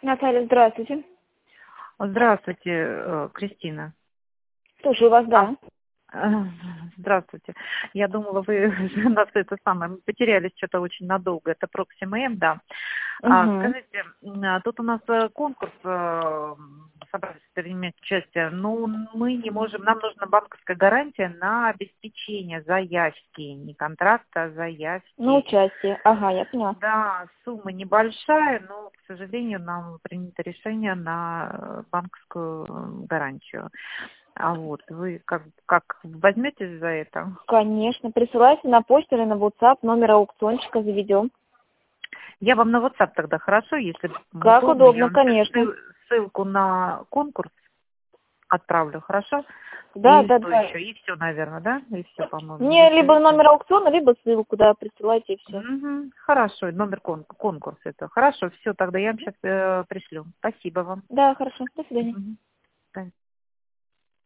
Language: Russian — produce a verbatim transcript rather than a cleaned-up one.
Наталья, здравствуйте. Здравствуйте, э, Кристина. Слушаю вас, А, да. э, Здравствуйте. Я думала, вы нас это самое, мы потерялись что-то очень надолго. Это Proxima, да. А, Угу. скажите, м, а, тут у нас э, конкурс, э, собрались принять участие, но мы не можем, нам нужна банковская гарантия на обеспечение заявки, не контракта, а На заявки. участие. Ага, я поняла. Да, сумма небольшая, но, к сожалению, нам принято решение на э, банковскую э, гарантию. А вот вы как, как возьметесь за это? Конечно. Присылайте на почту или на WhatsApp номер аукциончика заведем. Я вам на WhatsApp тогда хорошо, если вам Как удобно, я удобно, вам сейчас конечно. ссыл- ссылку на конкурс отправлю, хорошо? Да, И да, что да. еще? И все, наверное, да? И все, по-моему. Мне Больше либо и всё. номер аукциона, либо ссылку, да, присылайте и все. Мгм, хорошо, номер кон- конкурса это. Хорошо, все, тогда я вам сейчас пришлю. Спасибо вам. Да, хорошо. До свидания. Мгм.